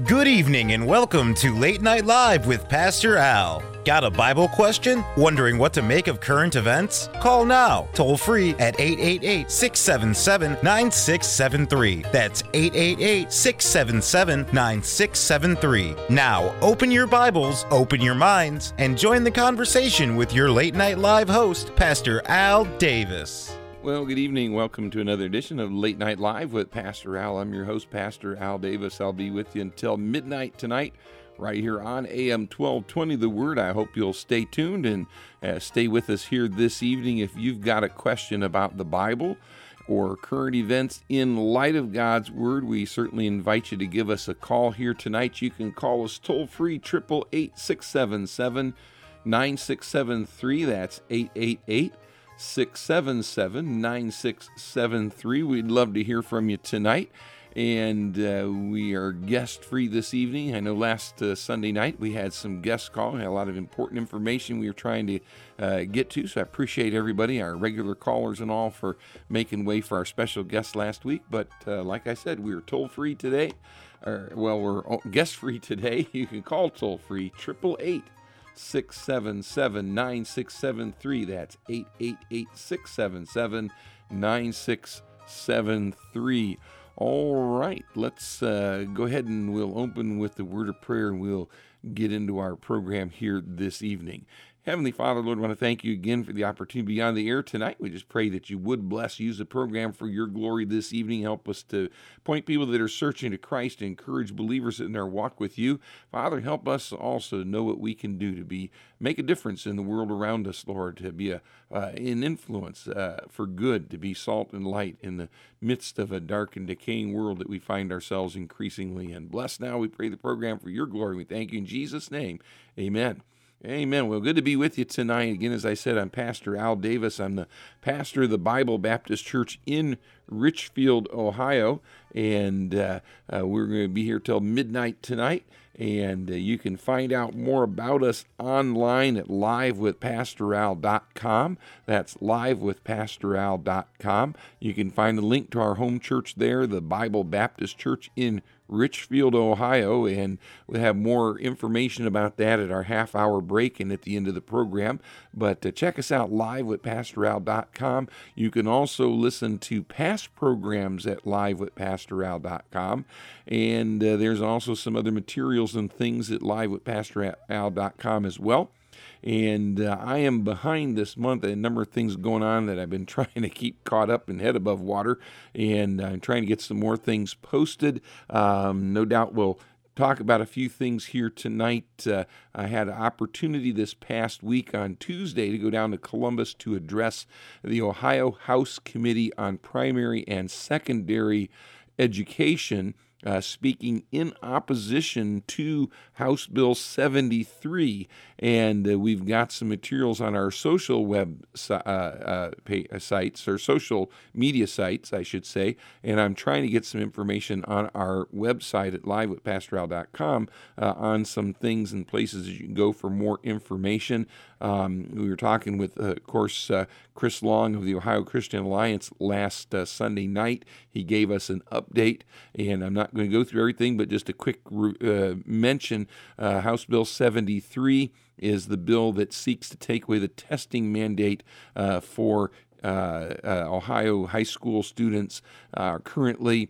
Good evening and welcome to Late Night Live with Pastor Al. Got a Bible question? Wondering what to make of current events? Call now, toll free at 888-677-9673. That's 888-677-9673. Now, open your Bibles, open your minds, and join the conversation with your Late Night Live host, Pastor Al Davis. Well, good evening. Welcome to another edition of Late Night Live with Pastor Al. I'm your host, Pastor Al Davis. I'll be with you until midnight tonight, right here on AM 1220 The Word. I hope you'll stay tuned and stay with us here this evening. If you've got a question about the Bible or current events in light of God's Word, we certainly invite you to give us a call here tonight. You can call us toll-free, 888-677-9673. That's 888-677-9673. We'd love to hear from you tonight. And we are guest-free this evening. I know last Sunday night we had some guests call. We had a lot of important information we were trying to get to, so I appreciate everybody, our regular callers and all, for making way for our special guest last week. But like I said, we were toll-free today. We're guest-free today. You can call toll-free, 888-677-9673. That's 888-677-9673. All right, let's go ahead and we'll open with the word of prayer, and we'll get into our program here this evening. Heavenly Father, Lord, I want to thank you again for the opportunity to be on the air tonight. We just pray that you would use the program for your glory this evening. Help us to point people that are searching to Christ, and encourage believers in their walk with you. Father, help us also to know what we can do to make a difference in the world around us, Lord, to be an influence for good, to be salt and light in the midst of a dark and decaying world that we find ourselves increasingly in. Bless now, we pray the program for your glory. We thank you in Jesus' name. Amen. Amen. Well, good to be with you tonight. Again, as I said, I'm Pastor Al Davis. I'm the pastor of the Bible Baptist Church in Richfield, Ohio, and we're going to be here till midnight tonight. And you can find out more about us online at livewithpastoral.com. That's livewithpastoral.com. You can find a link to our home church there, the Bible Baptist Church in Richfield, Ohio, and we'll have more information about that at our half-hour break and at the end of the program. But check us out, livewithpastoral.com. You can also listen to past programs at livewithpastoral.com, and there's also some other materials and things at livewithpastoral.com as well. And I am behind this month, a number of things going on that I've been trying to keep caught up and head above water, and I'm trying to get some more things posted. No doubt we'll talk about a few things here tonight. I had an opportunity this past week on Tuesday to go down to Columbus to address the Ohio House Committee on Primary and Secondary Education, speaking in opposition to House Bill 73, and we've got some materials on our social web sites, or social media sites, I should say, and I'm trying to get some information on our website at livewithpastoral.com on some things and places that you can go for more information. We were talking with, of course, Chris Long of the Ohio Christian Alliance last Sunday night. He gave us an update, and I'm not going to go through everything, but just a quick mention. House Bill 73 is the bill that seeks to take away the testing mandate for Ohio high school students. Currently,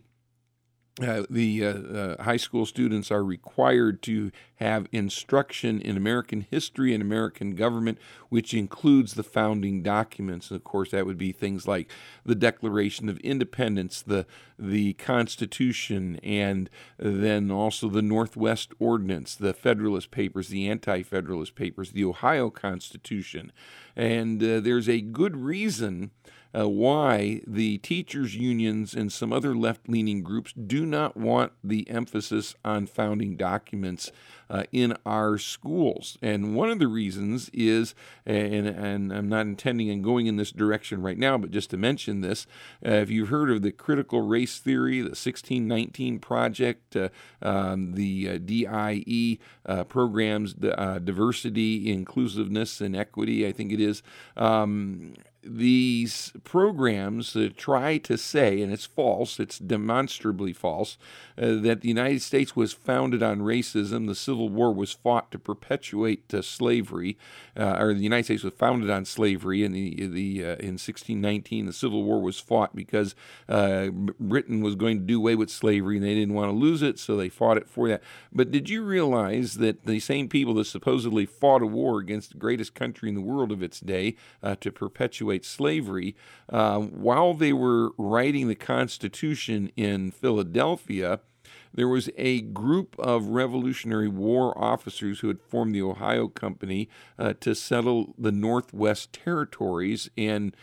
the high school students are required to have instruction in American history and American government, which includes the founding documents. And of course, that would be things like the Declaration of Independence, the Constitution, and then also the Northwest Ordinance, the Federalist Papers, the Anti-Federalist Papers, the Ohio Constitution. And there's a good reason why the teachers' unions and some other left-leaning groups do not want the emphasis on founding documents in our schools. And one of the reasons is, and I'm not intending on going in this direction right now, but just to mention this, if you've heard of the critical race theory, the 1619 Project, the DIE programs, diversity, inclusiveness, and equity, I think it is, these programs try to say, and it's false, it's demonstrably false, that the United States was founded on racism. The Civil War was fought to perpetuate slavery, or the United States was founded on slavery. In in 1619, the Civil War was fought because Britain was going to do away with slavery, and they didn't want to lose it, so they fought it for that. But did you realize that the same people that supposedly fought a war against the greatest country in the world of its day to perpetuate slavery, while they were writing the Constitution in Philadelphia, there was a group of Revolutionary War officers who had formed the Ohio Company to settle the Northwest Territories, and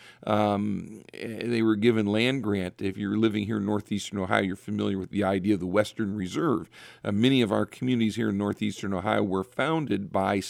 they were given land grant. If you're living here in northeastern Ohio, you're familiar with the idea of the Western Reserve. Many of our communities here in northeastern Ohio were founded by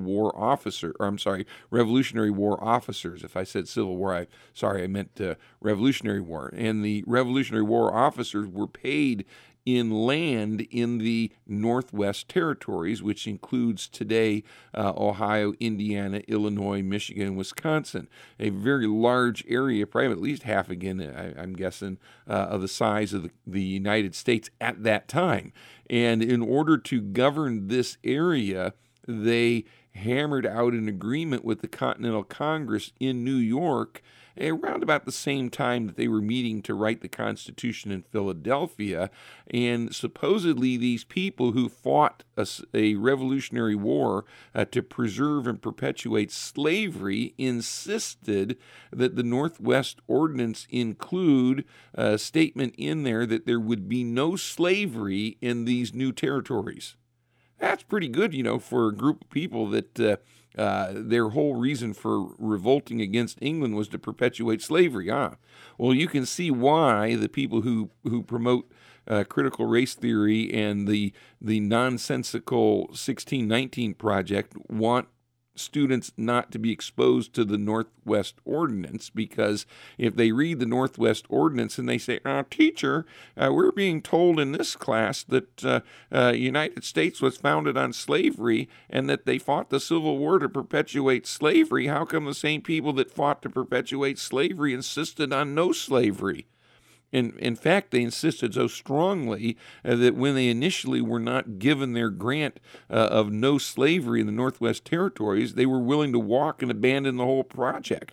Revolutionary War officers. If I said Civil War, I meant Revolutionary War. And the Revolutionary War officers were paid in land in the Northwest Territories, which includes today Ohio, Indiana, Illinois, Michigan, and Wisconsin. A very large area, probably at least half again, I'm guessing, of the size of the United States at that time. And in order to govern this area, they hammered out an agreement with the Continental Congress in New York around about the same time that they were meeting to write the Constitution in Philadelphia. And supposedly these people who fought a Revolutionary War to preserve and perpetuate slavery insisted that the Northwest Ordinance include a statement in there that there would be no slavery in these new territories. That's pretty good, for a group of people that their whole reason for revolting against England was to perpetuate slavery. Well, you can see why the people who promote critical race theory and the nonsensical 1619 Project want students not to be exposed to the Northwest Ordinance, because if they read the Northwest Ordinance and they say, teacher, we're being told in this class that United States was founded on slavery and that they fought the Civil War to perpetuate slavery, how come the same people that fought to perpetuate slavery insisted on no slavery? In fact, they insisted so strongly that when they initially were not given their grant of no slavery in the Northwest Territories, they were willing to walk and abandon the whole project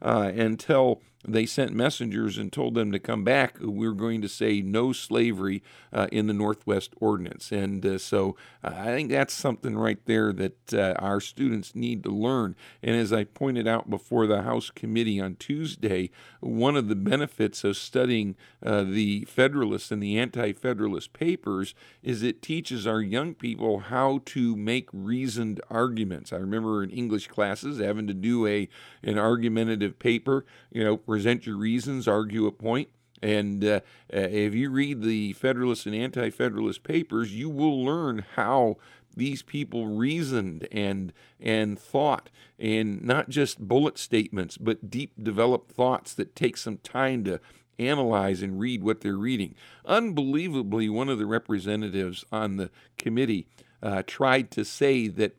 until they sent messengers and told them to come back. We're going to say no slavery in the Northwest Ordinance. And so I think that's something right there that our students need to learn. And as I pointed out before the House Committee on Tuesday, one of the benefits of studying the Federalist and the Anti-Federalist papers is it teaches our young people how to make reasoned arguments. I remember in English classes having to do an argumentative paper, present your reasons, argue a point. And if you read the Federalist and Anti-Federalist papers, you will learn how these people reasoned and thought, and not just bullet statements, but deep developed thoughts that take some time to analyze and read what they're reading. Unbelievably, one of the representatives on the committee tried to say that,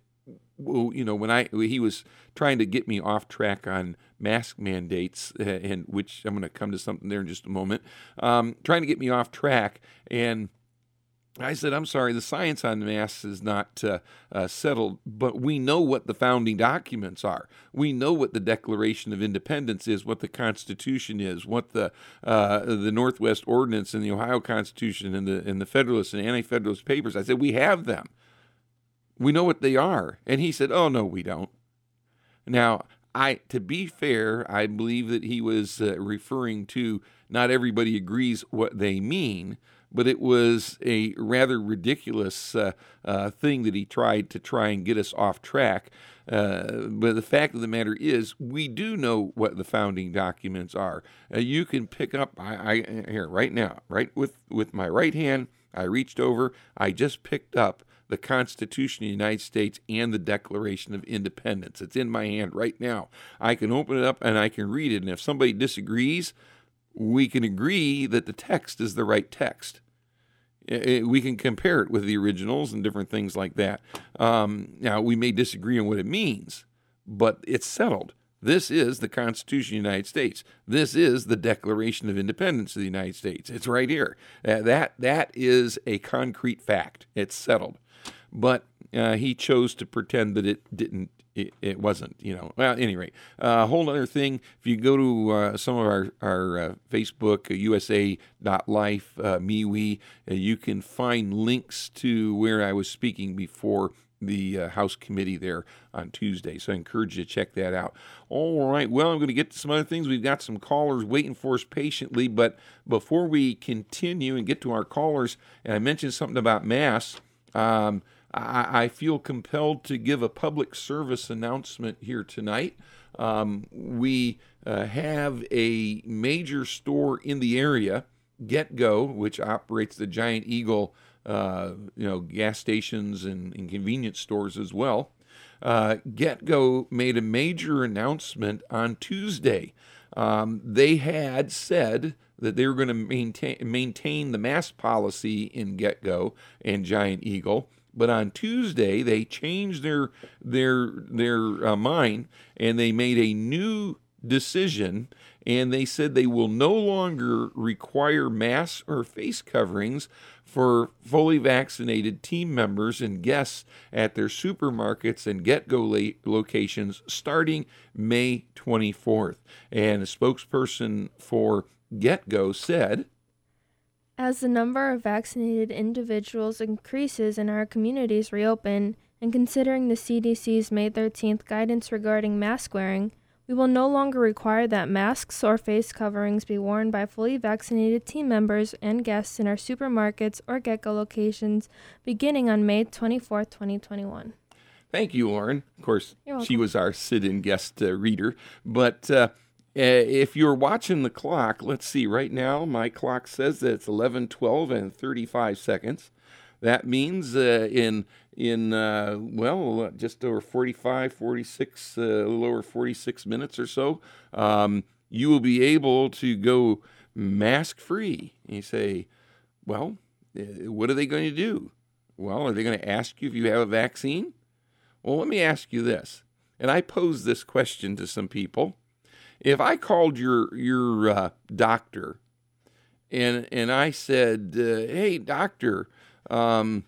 he was trying to get me off track on mask mandates, and which I'm going to come to something there in just a moment, trying to get me off track. And I said, I'm sorry, the science on masks is not settled, but we know what the founding documents are. We know what the Declaration of Independence is, what the Constitution is, what the Northwest Ordinance and the Ohio Constitution and the Federalist and Anti-Federalist papers. I said, we have them. We know what they are. And he said, oh, no, we don't. Now, to be fair, I believe that he was referring to not everybody agrees what they mean, but it was a rather ridiculous thing that he tried and get us off track. But the fact of the matter is, we do know what the founding documents are. You can pick up, here, right now, right with my right hand, I reached over, I just picked up the Constitution of the United States and the Declaration of Independence. It's in my hand right now. I can open it up and I can read it. And if somebody disagrees, we can agree that the text is the right text. We can compare it with the originals and different things like that. Now, we may disagree on what it means, but it's settled. This is the Constitution of the United States. This is the Declaration of Independence of the United States. It's right here. That is a concrete fact. It's settled. But he chose to pretend that it didn't. It wasn't, Well, at any rate, a whole other thing. If you go to some of our Facebook, USA.life, MeWe, you can find links to where I was speaking before the House Committee there on Tuesday. So I encourage you to check that out. All right, well, I'm going to get to some other things. We've got some callers waiting for us patiently, but before we continue and get to our callers, and I mentioned something about Mass, I feel compelled to give a public service announcement here tonight. We have a major store in the area, GetGo, which operates the Giant Eagle, gas stations and convenience stores as well. GetGo made a major announcement on Tuesday. They had said that they were going to maintain the mask policy in GetGo and Giant Eagle. But on Tuesday, they changed their mind, and they made a new decision, and they said they will no longer require masks or face coverings for fully vaccinated team members and guests at their supermarkets and GetGo locations starting May 24th. And a spokesperson for GetGo said, as the number of vaccinated individuals increases and our communities reopen, and considering the CDC's May 13th guidance regarding mask wearing, we will no longer require that masks or face coverings be worn by fully vaccinated team members and guests in our supermarkets or GetGo locations beginning on May 24th, 2021. Thank you, Lauren. Of course, she was our sit-in guest reader, but if you're watching the clock, let's see, right now my clock says that it's 11:12 and 35 seconds. That means in just over 46, a little over 46 minutes or so, you will be able to go mask-free. And you say, well, what are they going to do? Well, are they going to ask you if you have a vaccine? Well, let me ask you this, and I posed this question to some people. If I called your doctor and I said, hey, doctor, Bob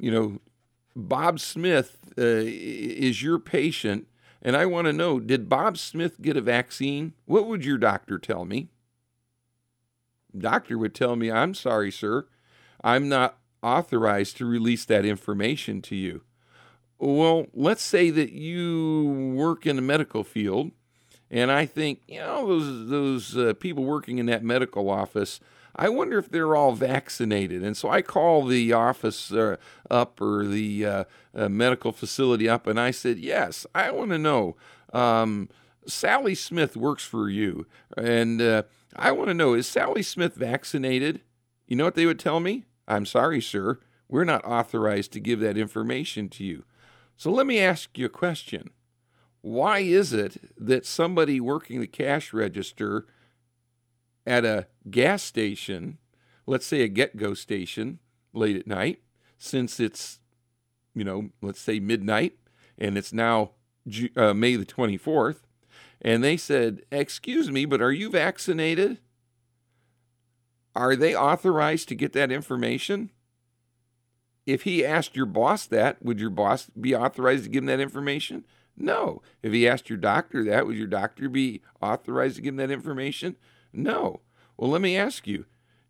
Smith is your patient, and I want to know, did Bob Smith get a vaccine? What would your doctor tell me? Doctor would tell me, I'm sorry, sir, I'm not authorized to release that information to you. Well, let's say that you work in the medical field, and I think, those people working in that medical office, I wonder if they're all vaccinated. And so I call the office up, or the medical facility up, and I said, yes, I want to know. Sally Smith works for you, and I want to know, is Sally Smith vaccinated? You know what they would tell me? I'm sorry, sir, we're not authorized to give that information to you. So let me ask you a question. Why is it that somebody working the cash register at a gas station, let's say a GetGo station, late at night, since it's, let's say midnight, and it's now May the 24th, and they said, excuse me, but are you vaccinated? Are they authorized to get that information? If he asked your boss that, would your boss be authorized to give him that information? No. If he asked your doctor that, would your doctor be authorized to give him that information? No. Well, let me ask you,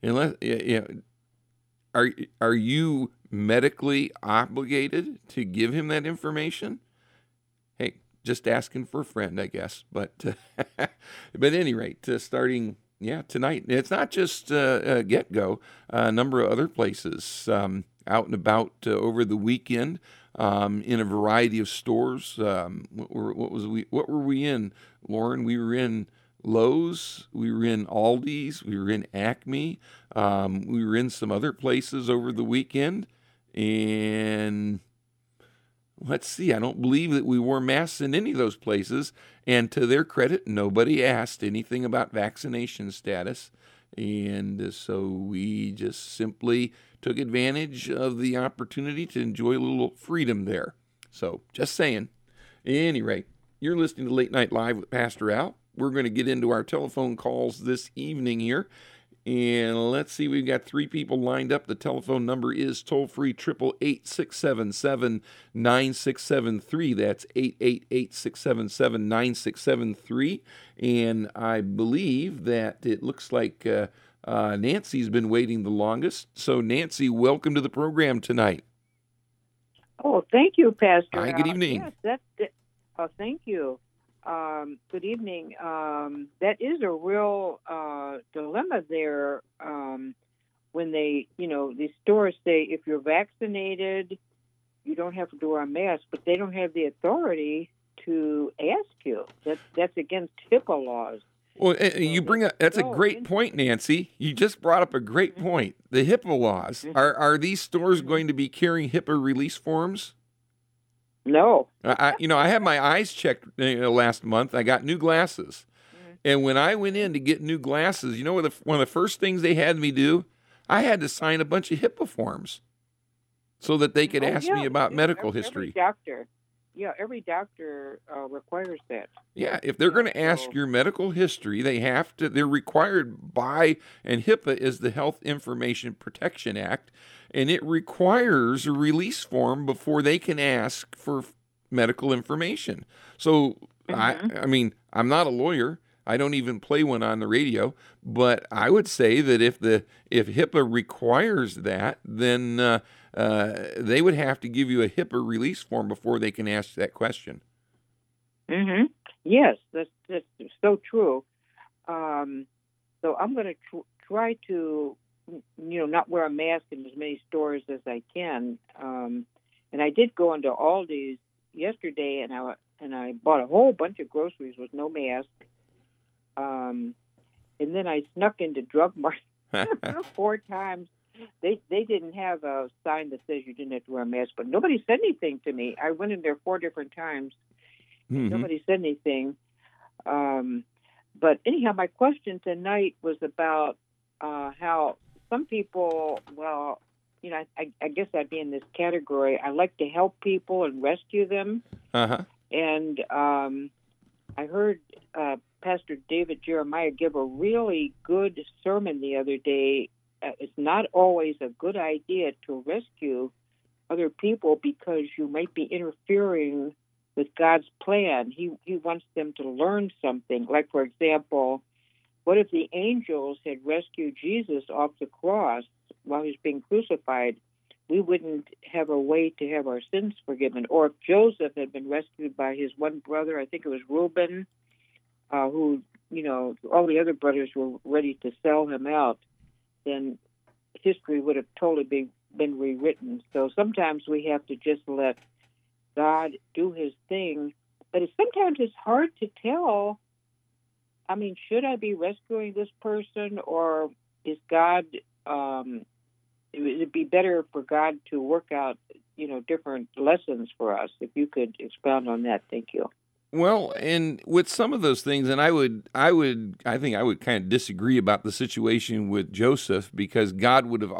are you medically obligated to give him that information? Hey, just asking for a friend, I guess. But at any rate, starting tonight, it's not just GetGo, a number of other places out and about over the weekend. In a variety of stores. What were we in, Lauren? We were in Lowe's, we were in Aldi's, we were in Acme, we were in some other places over the weekend, and let's see, I don't believe that we wore masks in any of those places, and to their credit, nobody asked anything about vaccination status, and so we just simply took advantage of the opportunity to enjoy a little freedom there. So, just saying. At any rate, You're listening to Late Night Live with Pastor Al. We're going to get into our telephone calls this evening here. And let's see, we've got 3 people lined up. The telephone number is toll-free, 888-677-9673. That's 888-677-9673. And I believe that it looks like Nancy's been waiting the longest. So, Nancy, welcome to the program tonight. Oh, thank you, Pastor. Hi, good evening. Yes, that's it. Oh, thank you. Good evening. That is a real dilemma there when they, these stores say if you're vaccinated, you don't have to wear a mask, but they don't have the authority to ask you. That's against HIPAA laws. Well, you bring up, that's a great point, Nancy. You just brought up a great point. The HIPAA laws. Are these stores going to be carrying HIPAA release forms? No. I had my eyes checked last month. I got new glasses. And when I went in to get new glasses, one of the first things they had me do, I had to sign a bunch of HIPAA forms so that they could ask me about medical history. Every doctor requires that. Yeah, if they're going to ask your medical history, they're required by, and HIPAA is the Health Information Protection Act, and it requires a release form before they can ask for medical information. So, I'm not a lawyer. I don't even play one on the radio, but I would say that if HIPAA requires that, then they would have to give you a HIPAA release form before they can ask that question. Mm-hmm. Yes, that's so true. So I'm going to try to, not wear a mask in as many stores as I can. And I did go into Aldi's yesterday, and I bought a whole bunch of groceries with no mask. And then I snuck into Drug Mart 4 times. They didn't have a sign that says you didn't have to wear a mask, but nobody said anything to me. I went in there 4 different times. Mm-hmm. Nobody said anything. But anyhow, my question tonight was about how some people, I guess I'd be in this category. I like to help people and rescue them. Uh-huh. And I heard Pastor David Jeremiah give a really good sermon the other day. It's not always a good idea to rescue other people because you might be interfering with God's plan. He wants them to learn something. Like, for example, what if the angels had rescued Jesus off the cross while he was being crucified? We wouldn't have a way to have our sins forgiven. Or if Joseph had been rescued by his one brother, I think it was Reuben, who, all the other brothers were ready to sell him out, then history would have totally been rewritten. So sometimes we have to just let God do his thing. But sometimes it's hard to tell. I mean, should I be rescuing this person, or is God... It'd be better for God to work out, different lessons for us. If you could expound on that, thank you. Well, and with some of those things, and I think I would kind of disagree about the situation with Joseph, because God would have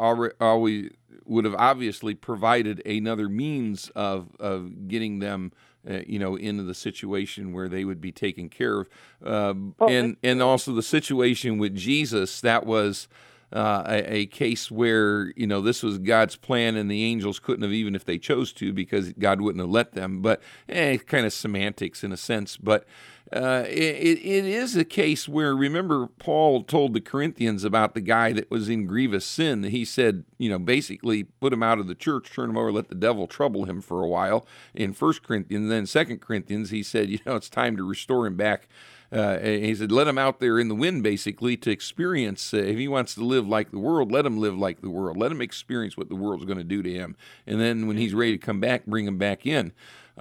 obviously provided another means of getting them, into the situation where they would be taken care of, and also the situation with Jesus, that was. A case where, this was God's plan and the angels couldn't have, even if they chose to, because God wouldn't have let them. But kind of semantics in a sense. But it is a case where, remember, Paul told the Corinthians about the guy that was in grievous sin. He said, basically put him out of the church, turn him over, let the devil trouble him for a while. In 1 Corinthians, then 2 Corinthians, he said, it's time to restore him back. He said, let him out there in the wind, basically, to experience. If he wants to live like the world, let him live like the world. Let him experience what the world's going to do to him. And then when he's ready to come back, bring him back in.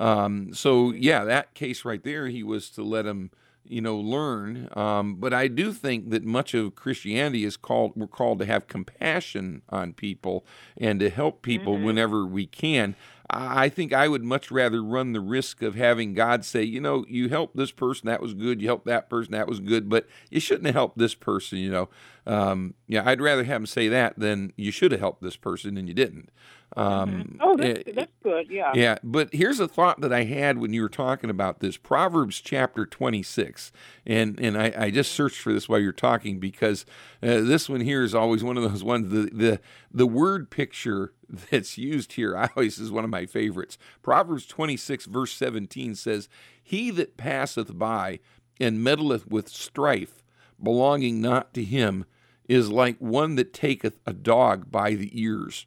That case right there, he was to let him, learn. But I do think that much of Christianity we're called to have compassion on people and to help people whenever we can. I think I would much rather run the risk of having God say, you helped this person, that was good. You helped that person, that was good. But you shouldn't have helped this person, I'd rather have them say that than you should have helped this person and you didn't. That's good. Yeah. Yeah. But here's a thought that I had when you were talking about this. Proverbs chapter 26. And I just searched for this while you're talking because this one here is always one of those ones. The word picture that's used here always is one of my favorites. Proverbs 26 verse 17 says, "He that passeth by and meddleth with strife, belonging not to him, is like one that taketh a dog by the ears."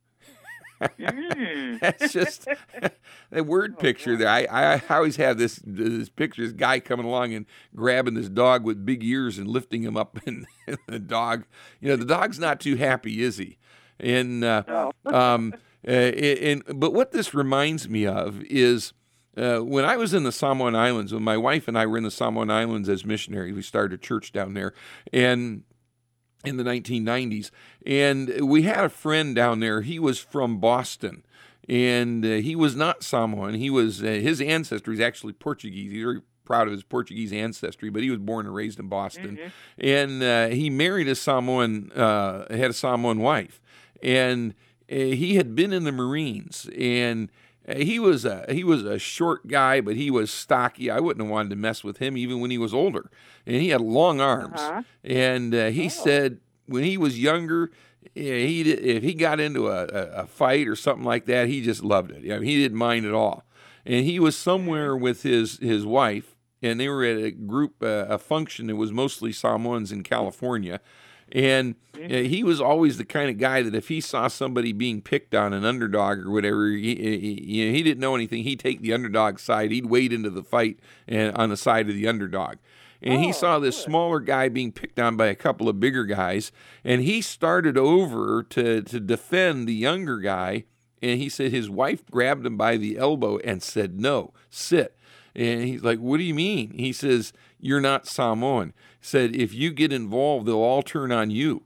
That's just the word picture there. I always have this picture, this guy coming along and grabbing this dog with big ears and lifting him up, and the dog, the dog's not too happy, is he? And but what this reminds me of is when I was in the Samoan Islands, when my wife and I were in the Samoan Islands as missionaries, we started a church down there, and in the 1990s, and we had a friend down there. He was from Boston, and he was not Samoan. He was his ancestry is actually Portuguese. He's very proud of his Portuguese ancestry, but he was born and raised in Boston, and he married a Samoan, had a Samoan wife, and he had been in the Marines, and he was a short guy, but he was stocky. I wouldn't have wanted to mess with him even when he was older. And he had long arms. And he said when he was younger, if he got into a fight or something like that, he just loved it. He didn't mind at all. And he was somewhere with his wife, and they were at a group, a function that was mostly Samoans in California. And he was always the kind of guy that if he saw somebody being picked on, an underdog or whatever, he didn't know anything. He'd take the underdog side. He'd wade into the fight and on the side of the underdog. And he saw this smaller guy being picked on by a couple of bigger guys, and he started over to defend the younger guy. And he said his wife grabbed him by the elbow and said, "No, sit." And he's like, "What do you mean?" He says, "You're not Samoan." Said, "If you get involved, they'll all turn on you."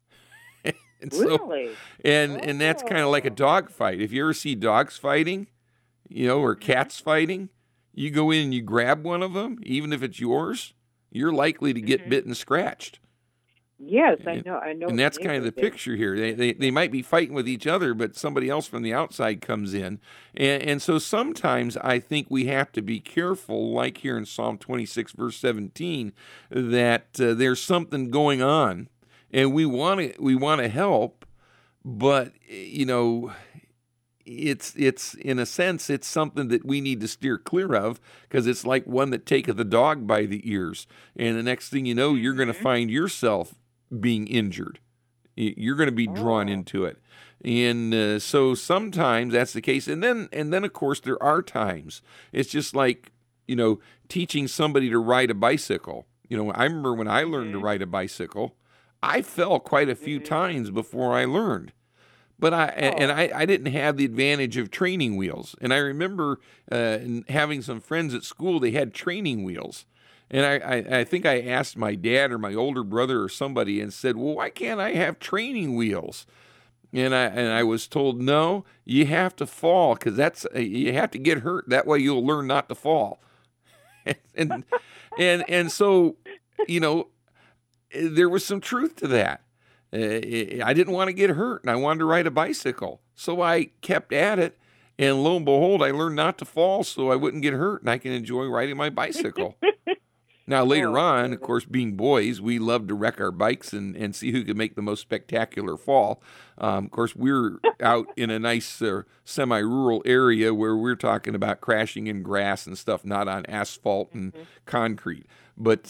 And really? And that's kind of like a dog fight. If you ever see dogs fighting, or cats fighting, you go in and you grab one of them, even if it's yours, you're likely to get bit and scratched. Yes, I know. And that's kind of the picture here. They might be fighting with each other, but somebody else from the outside comes in. And so sometimes I think we have to be careful, like here in Psalm 26, verse 17, that there's something going on, and we want to help, but it's in a sense it's something that we need to steer clear of, because it's like one that taketh the dog by the ears, and the next thing you know, you're going to find yourself being injured. You're going to be drawn into it. And so sometimes that's the case. And then of course there are times it's just like, teaching somebody to ride a bicycle. I remember when I learned to ride a bicycle, I fell quite a few times before I learned. But I didn't have the advantage of training wheels. And I remember having some friends at school, they had training wheels. And I think I asked my dad or my older brother or somebody and said, "Well, why can't I have training wheels?" And I was told, "No, you have to fall, because you have to get hurt. That way you'll learn not to fall." and so, there was some truth to that. I didn't want to get hurt, and I wanted to ride a bicycle. So I kept at it, and lo and behold, I learned not to fall so I wouldn't get hurt, and I can enjoy riding my bicycle. Now, later on, of course, being boys, we loved to wreck our bikes and see who could make the most spectacular fall. Of course, we're out in a nice semi-rural area where we're talking about crashing in grass and stuff, not on asphalt and concrete. But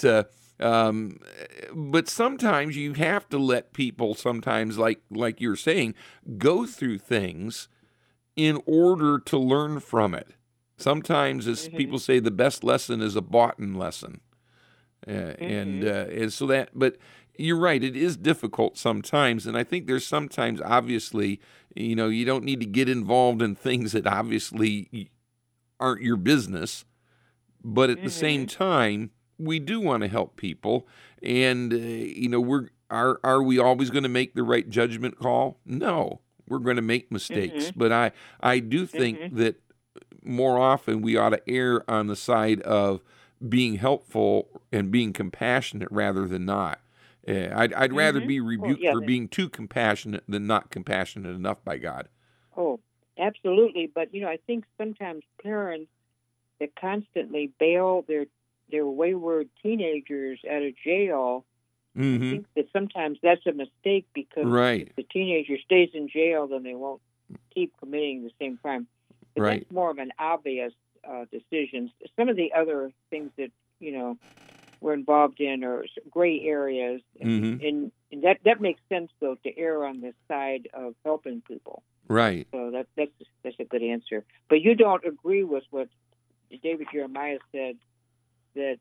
sometimes you have to let people sometimes, like you're saying, go through things in order to learn from it. Sometimes, as people say, the best lesson is a bought-in lesson. And so that, but you're right, it is difficult sometimes. And I think there's sometimes, obviously, you don't need to get involved in things that obviously aren't your business. But at the same time, we do want to help people. And, are we always going to make the right judgment call? No, we're going to make mistakes. But I do think that more often we ought to err on the side of being helpful and being compassionate rather than not. I'd rather be Well, rebuked yeah. for being too compassionate than not compassionate enough by God. Oh, absolutely. But I think sometimes parents that constantly bail their wayward teenagers out of jail. I think that sometimes that's a mistake, because if the teenager stays in jail, then they won't keep committing the same crime. But that's more of an obvious decision. Some of the other things that we're involved in are gray areas, and that makes sense, though, to err on the side of helping people. Right. So that's a good answer. But you don't agree with what David Jeremiah said, that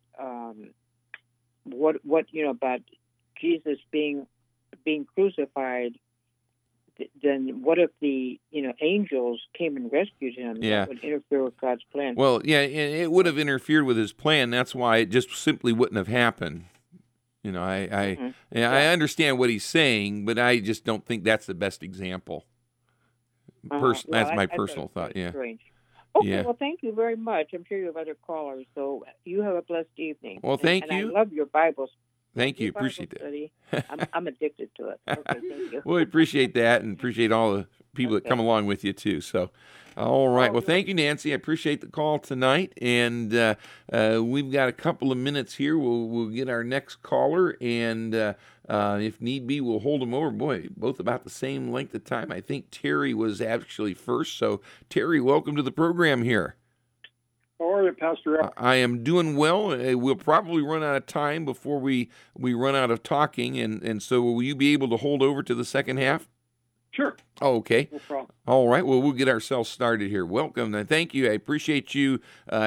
what about Jesus being crucified? Then what if the angels came and rescued him? Yeah. That would interfere with God's plan. Well, yeah, it would have interfered with his plan. That's why it just simply wouldn't have happened. I understand what he's saying, but I just don't think that's the best example. That's my personal thought. Yeah. Strange. Okay, Yeah. well, thank you very much. I'm sure you have other callers, so you have a blessed evening. Well, thank you. And I love your Bibles. Thank you. Bible Appreciate that. study. I'm addicted to it. Okay, thank you. Well, we appreciate that, and appreciate all the people that come along with you, too. So, all right. Well, thank you, Nancy. I appreciate the call tonight, and we've got a couple of minutes here. We'll get our next caller, and if need be, we'll hold them over. Boy, both about the same length of time. I think Terry was actually first. So, Terry, welcome to the program here. How are you, Pastor Al? I am doing well. We'll probably run out of time before we run out of talking, and so will you be able to hold over to the second half? Sure. Oh, okay. No problem. All right. Well, we'll get ourselves started here. Welcome and thank you. I appreciate you.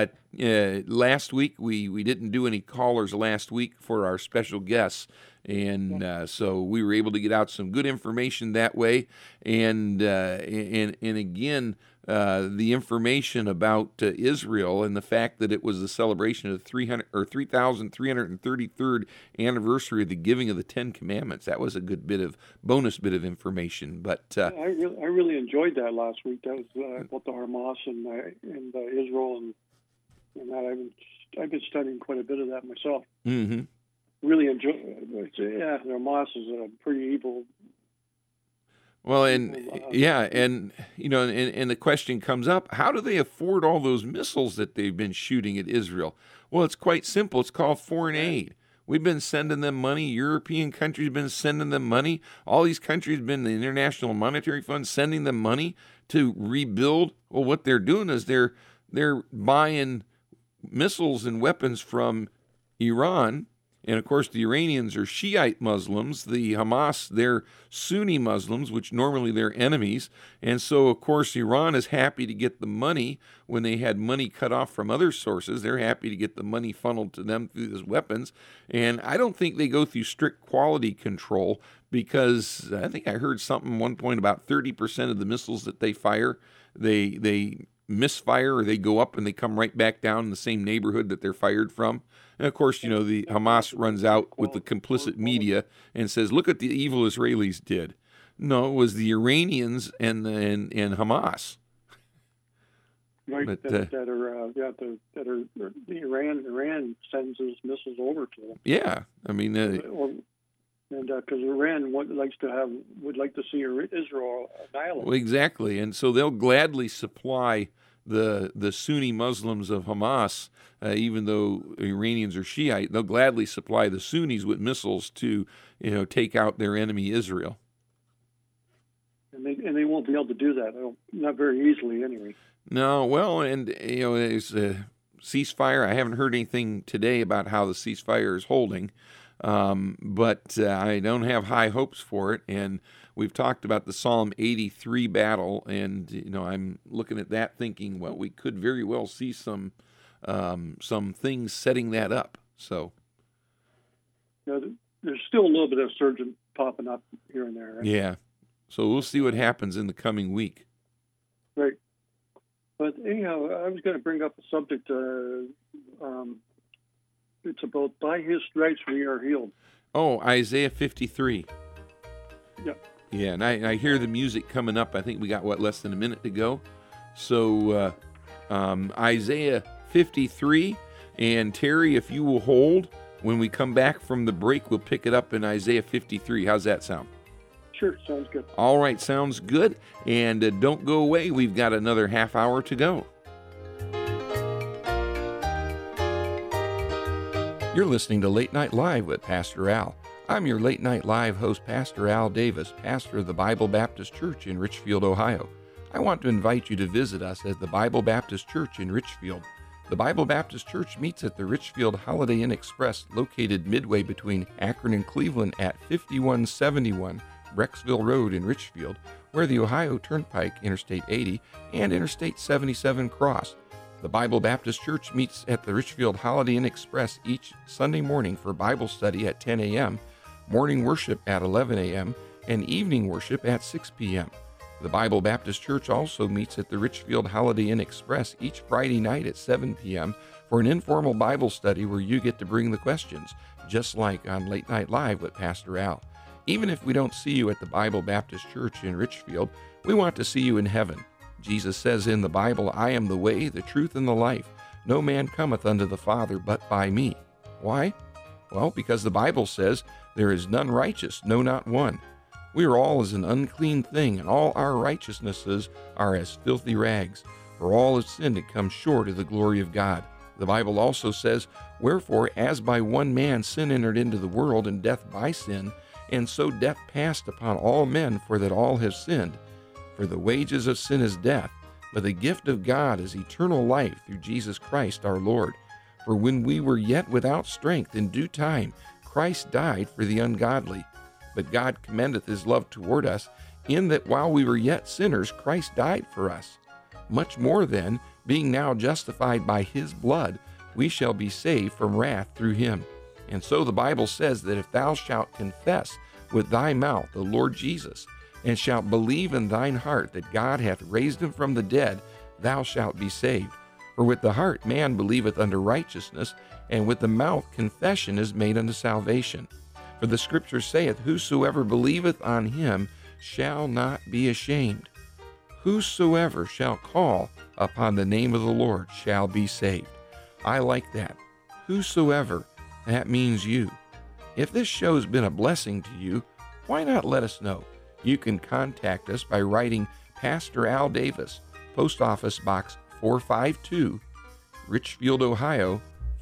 Last week we didn't do any callers last week for our special guests, and so we were able to get out some good information that way. And again, the information about Israel and the fact that it was the celebration of the 3,333rd anniversary of the giving of the Ten Commandments. That was a good bonus bit of information. But I really enjoyed that last week. That was about the Hamas and Israel and that. I've been studying quite a bit of that myself. Mm-hmm. Really enjoy. Yeah, the Hamas is a pretty evil. Well, and the question comes up: how do they afford all those missiles that they've been shooting at Israel? Well, it's quite simple. It's called foreign aid. We've been sending them money. European countries have been sending them money. All these countries have been, the International Monetary Fund, sending them money to rebuild. Well, what they're doing is they're buying missiles and weapons from Iran. And, of course, the Iranians are Shiite Muslims. The Hamas, they're Sunni Muslims, which normally they're enemies. And so, of course, Iran is happy to get the money when they had money cut off from other sources. They're happy to get the money funneled to them through these weapons. And I don't think they go through strict quality control, because I think I heard something one point about 30% of the missiles that they fire, they misfire, or they go up and they come right back down in the same neighborhood that they're fired from. And of course, the Hamas runs out with the complicit media and says, look what the evil Israelis did. No, it was the Iranians and Hamas. Right, But, that are the Iran sends those missiles over to them. Yeah, I mean, because Iran would like to see Israel annihilated. Well, exactly, and so they'll gladly supply the Sunni Muslims of Hamas, even though Iranians are Shiite. They'll gladly supply the Sunnis with missiles to take out their enemy Israel. And they won't be able to do that. Not very easily, anyway. No, well, and there's a ceasefire. I haven't heard anything today about how the ceasefire is holding. But I don't have high hopes for it. And we've talked about the Psalm 83 battle, and I'm looking at that thinking, well, we could very well see some things setting that up. So there's still a little bit of surgeon popping up here and there. Right? Yeah. So we'll see what happens in the coming week. Right. But anyhow, I was going to bring up a subject. It's about by his stripes we are healed. Oh, Isaiah 53. Yep. Yeah, and I hear the music coming up. I think we got, less than a minute to go. So Isaiah 53. And Terry, if you will hold, When we come back from the break, we'll pick it up in Isaiah 53. How's that sound? Sure, sounds good. All right, sounds good. And don't go away. We've got another half hour to go. You're listening to Late Night Live with Pastor Al. I'm your Late Night Live host, Pastor Al Davis, pastor of the Bible Baptist Church in Richfield, Ohio. I want to invite you to visit us at the Bible Baptist Church in Richfield. The Bible Baptist Church meets at the Richfield Holiday Inn Express, located midway between Akron and Cleveland at 5171 Brecksville Road in Richfield, where the Ohio Turnpike, Interstate 80, and Interstate 77 cross. The Bible Baptist Church meets at the Richfield Holiday Inn Express each Sunday morning for Bible study at 10 a.m., morning worship at 11 a.m., and evening worship at 6 p.m. The Bible Baptist Church also meets at the Richfield Holiday Inn Express each Friday night at 7 p.m. for an informal Bible study where you get to bring the questions, just like on Late Night Live with Pastor Al. Even if we don't see you at the Bible Baptist Church in Richfield, we want to see you in heaven. Jesus says in the Bible, "I am the way, the truth, and the life. No man cometh unto the Father but by me." Why? Well, because the Bible says, "There is none righteous, no, not one. We are all as an unclean thing, and all our righteousnesses are as filthy rags. For all have sinned and come short of the glory of God." The Bible also says, "Wherefore, as by one man sin entered into the world, and death by sin, and so death passed upon all men, for that all have sinned. For the wages of sin is death, but the gift of God is eternal life through Jesus Christ our Lord. For when we were yet without strength, in due time Christ died for the ungodly. But God commendeth his love toward us, in that while we were yet sinners, Christ died for us. Much more then, being now justified by his blood, we shall be saved from wrath through him. And so the Bible says that if thou shalt confess with thy mouth the Lord Jesus, and shalt believe in thine heart that God hath raised him from the dead, thou shalt be saved. For with the heart man believeth unto righteousness, and with the mouth confession is made unto salvation. For the Scripture saith, Whosoever believeth on him shall not be ashamed. Whosoever shall call upon the name of the Lord shall be saved. I like that. Whosoever, that means you. If this show's been a blessing to you, why not let us know? You can contact us by writing Pastor Al Davis, Post Office Box 452, Richfield, Ohio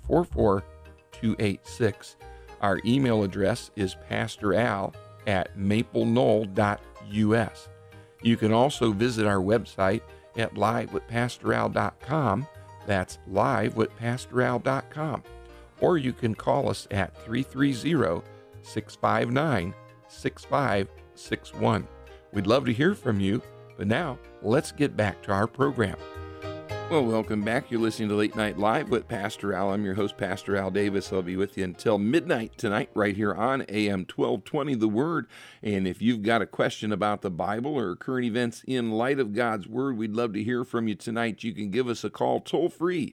44286. Our email address is pastoral@mapleknoll.us. You can also visit our website at livewithpastoral.com. That's livewithpastoral.com. Or you can call us at 330-659-6561. We'd love to hear from you, but now let's get back to our program. Well, welcome back. You're listening to Late Night Live with Pastor Al. I'm your host, Pastor Al Davis. I'll be with you until midnight tonight right here on AM 1220 The Word. And if you've got a question about the Bible or current events in light of God's Word, we'd love to hear from you tonight. You can give us a call toll free,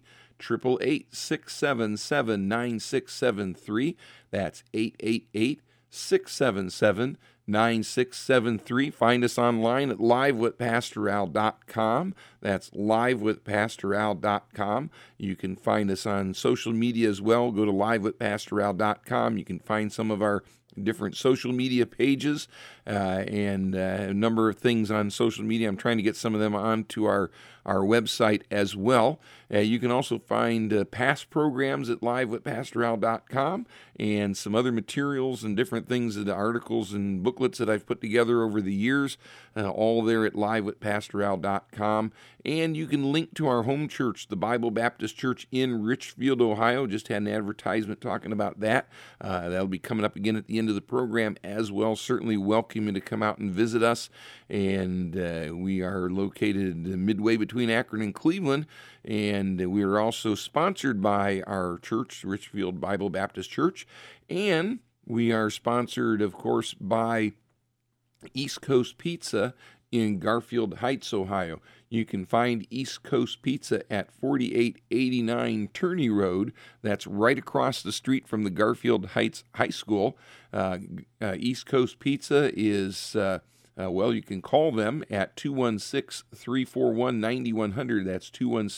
888-677-9673. That's 888-677-9673. 9673. Find us online at livewithpastoral.com. That's livewithpastoral.com. You can find us on social media as well. Go to livewithpastoral.com. You can find some of our different social media pages and a number of things on social media. I'm trying to get some of them onto our website as well. You can also find past programs at livewithpastoral.com and some other materials and different things, the articles and booklets that I've put together over the years, all there at livewithpastoral.com. And you can link to our home church, the Bible Baptist Church in Richfield, Ohio. Just had an advertisement talking about that. That'll be coming up again at the end of the program as well. Certainly welcome you to come out and visit us. And we are located midway between Akron and Cleveland. And we are also sponsored by our church, Richfield Bible Baptist Church. And we are sponsored, of course, by East Coast Pizza in Garfield Heights, Ohio. You can find East Coast Pizza at 4889 Turney Road. That's right across the street from the Garfield Heights High School. East Coast Pizza is Well, you can call them at 216-341-9100. That's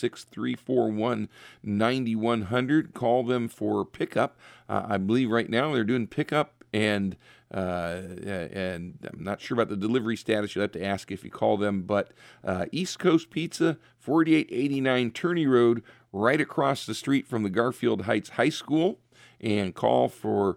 216-341-9100. Call them for pickup. I believe right now they're doing pickup, and I'm not sure about the delivery status. You'll have to ask if you call them. But East Coast Pizza, 4889 Turney Road, right across the street from the Garfield Heights High School. And call for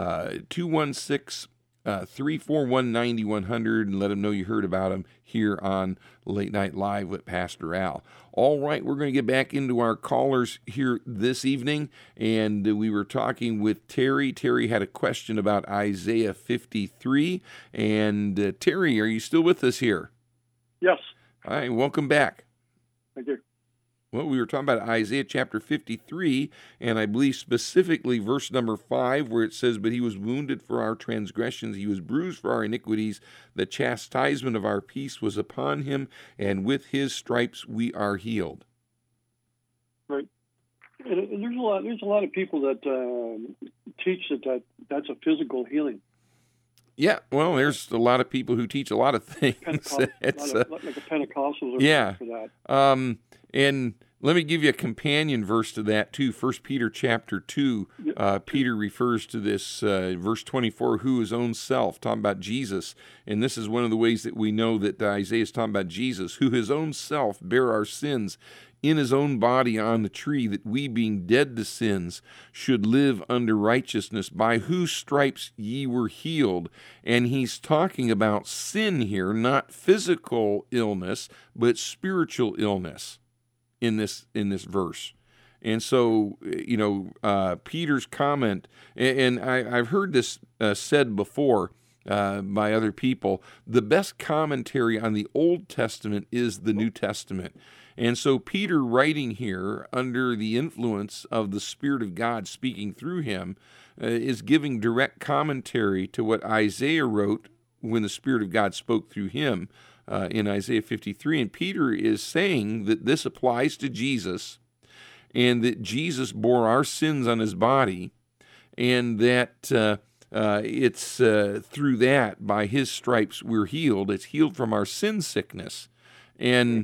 216-341-9100 and let them know you heard about them here on Late Night Live with Pastor Al. All right, we're going to get back into our callers here this evening, and we were talking with Terry. Terry had a question about Isaiah 53, and Terry, are you still with us here? Yes. All right, welcome back. Thank you. Well, we were talking about Isaiah chapter 53, and I believe specifically verse number 5, where it says, "But he was wounded for our transgressions, he was bruised for our iniquities, the chastisement of our peace was upon him, and with his stripes we are healed." Right. And there's a lot of people that teach that's a physical healing. Yeah, well, there's a lot of people who teach a lot of things. Like a Pentecostals are yeah. for that. And let me give you a companion verse to that, too. 1 Peter chapter 2, Peter refers to this, verse 24, who his own self, talking about Jesus. And this is one of the ways that we know that Isaiah is talking about Jesus, who his own self bare our sins in his own body on the tree, that we, being dead to sins, should live under righteousness, by whose stripes ye were healed. And he's talking about sin here, not physical illness, but spiritual illness in this verse. And so, Peter's comment, and I've heard this said before by other people, the best commentary on the Old Testament is the New Testament. And so Peter, writing here under the influence of the Spirit of God speaking through him, is giving direct commentary to what Isaiah wrote when the Spirit of God spoke through him in Isaiah 53. And Peter is saying that this applies to Jesus, and that Jesus bore our sins on his body, and that it's through that, by his stripes, we're healed. It's healed from our sin sickness. And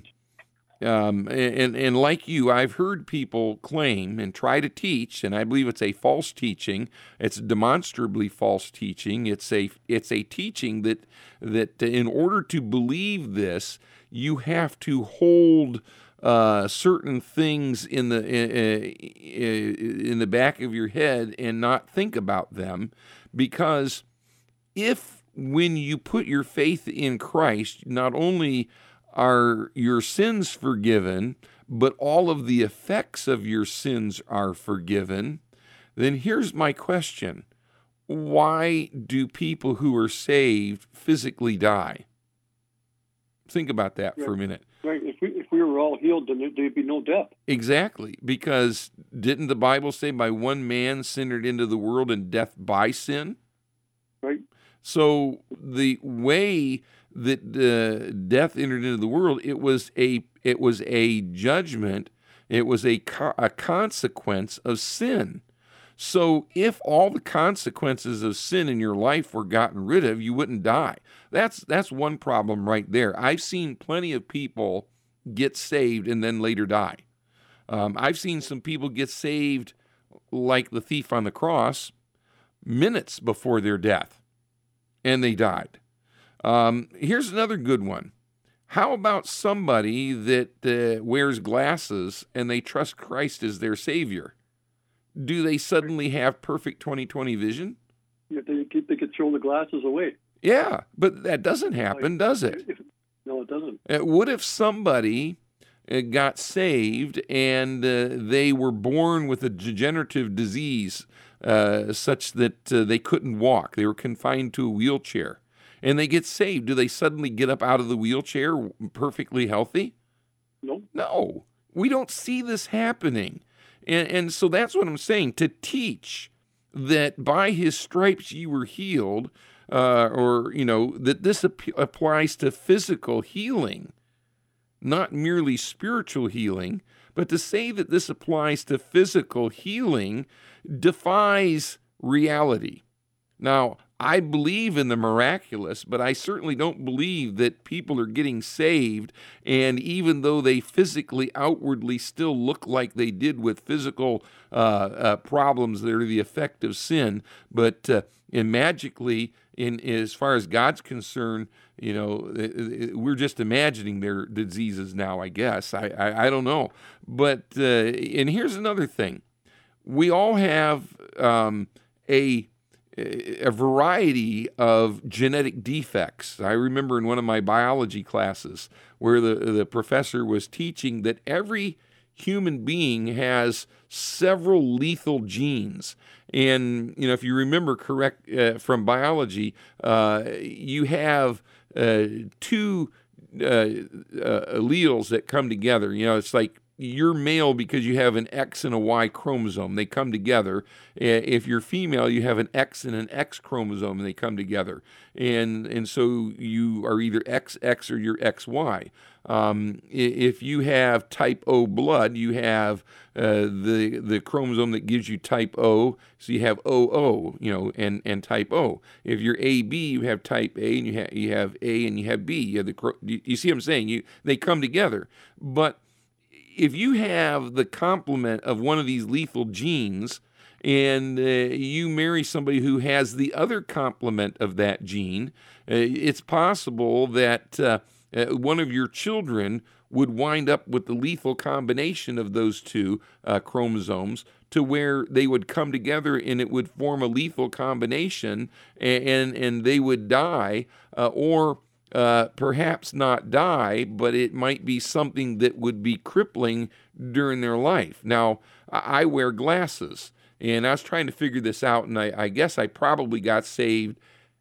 like you, I've heard people claim and try to teach, and I believe it's a false teaching. It's demonstrably false teaching. It's a teaching that in order to believe this, you have to hold certain things in the back of your head and not think about them, because when you put your faith in Christ, not only are your sins forgiven, but all of the effects of your sins are forgiven, then here's my question. Why do people who are saved physically die? Think about that for a minute. Right. If we were all healed, then there'd be no death. Exactly. Because didn't the Bible say by one man sin entered into the world, and death by sin? Right. So the way that death entered into the world, it was a judgment. It was a consequence of sin. So if all the consequences of sin in your life were gotten rid of, you wouldn't die. That's one problem right there. I've seen plenty of people get saved and then later die. I've seen some people get saved like the thief on the cross minutes before their death, and they died. Here's another good one. How about somebody that wears glasses and they trust Christ as their Savior? Do they suddenly have perfect 20/20 vision? Yeah, they could throw the glasses away. Yeah, but that doesn't happen, does it? No, it doesn't. What if somebody got saved and they were born with a degenerative disease such that they couldn't walk? They were confined to a wheelchair. And they get saved. Do they suddenly get up out of the wheelchair perfectly healthy? No. We don't see this happening. And so that's what I'm saying. To teach that by his stripes you were healed, that this applies to physical healing, not merely spiritual healing, but to say that this applies to physical healing defies reality. Now, I believe in the miraculous, but I certainly don't believe that people are getting saved, and even though they physically, outwardly still look like they did with physical problems that are the effect of sin, but and magically, as far as God's concerned, we're just imagining their diseases now, I guess. I don't know. But, and here's another thing. We all have a variety of genetic defects. I remember in one of my biology classes where the professor was teaching that every human being has several lethal genes. And, if you remember correct from biology, you have two alleles that come together. It's like you're male because you have an X and a Y chromosome. They come together. If you're female, you have an X and an X chromosome, and they come together. And so you are either XX or you're XY. If you have type O blood, you have the chromosome that gives you type O, so you have OO, and type O. If you're AB, you have type A, and you have A and you have B. You see what I'm saying? They come together. But if you have the complement of one of these lethal genes and you marry somebody who has the other complement of that gene, it's possible that one of your children would wind up with the lethal combination of those two chromosomes to where they would come together and it would form a lethal combination and they would die or perhaps not die, but it might be something that would be crippling during their life. Now, I wear glasses, and I was trying to figure this out, and I guess I probably got saved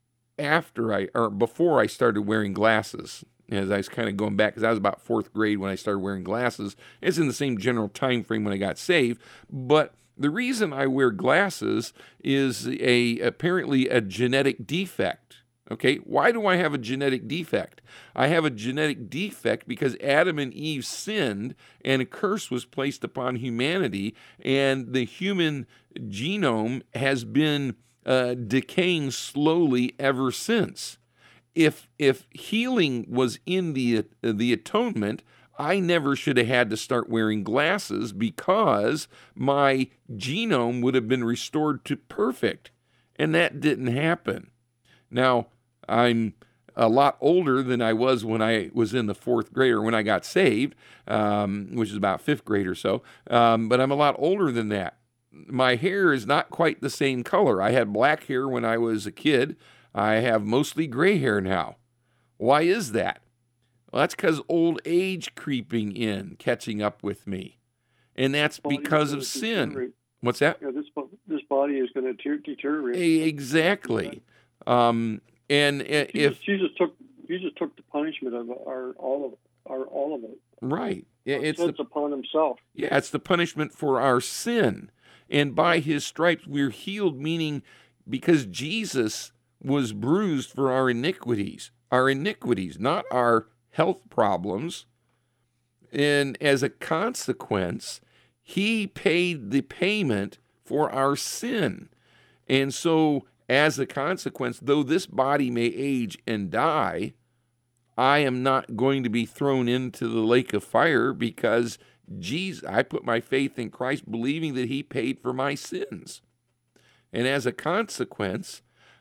before I started wearing glasses. As I was kind of going back, because I was about fourth grade when I started wearing glasses. It's in the same general time frame when I got saved, but the reason I wear glasses is apparently a genetic defect. Okay, why do I have a genetic defect? I have a genetic defect because Adam and Eve sinned and a curse was placed upon humanity, and the human genome has been decaying slowly ever since. If healing was in the atonement, I never should have had to start wearing glasses because my genome would have been restored to perfect, and that didn't happen. Now, I'm a lot older than I was when I was in the fourth grade or when I got saved, which is about fifth grade or so, but I'm a lot older than that. My hair is not quite the same color. I had black hair when I was a kid. I have mostly gray hair now. Why is that? Well, that's because old age creeping in, catching up with me. And that's because of sin. What's that? Yeah, this body is going to deteriorate. Exactly. And if Jesus took the punishment of all of it. Right. It's upon himself. Yeah, it's the punishment for our sin. And by his stripes we're healed, meaning because Jesus was bruised for our iniquities, not our health problems. And as a consequence, he paid the payment for our sin. And so as a consequence, though this body may age and die, I am not going to be thrown into the lake of fire because I put my faith in Christ, believing that he paid for my sins. And as a consequence,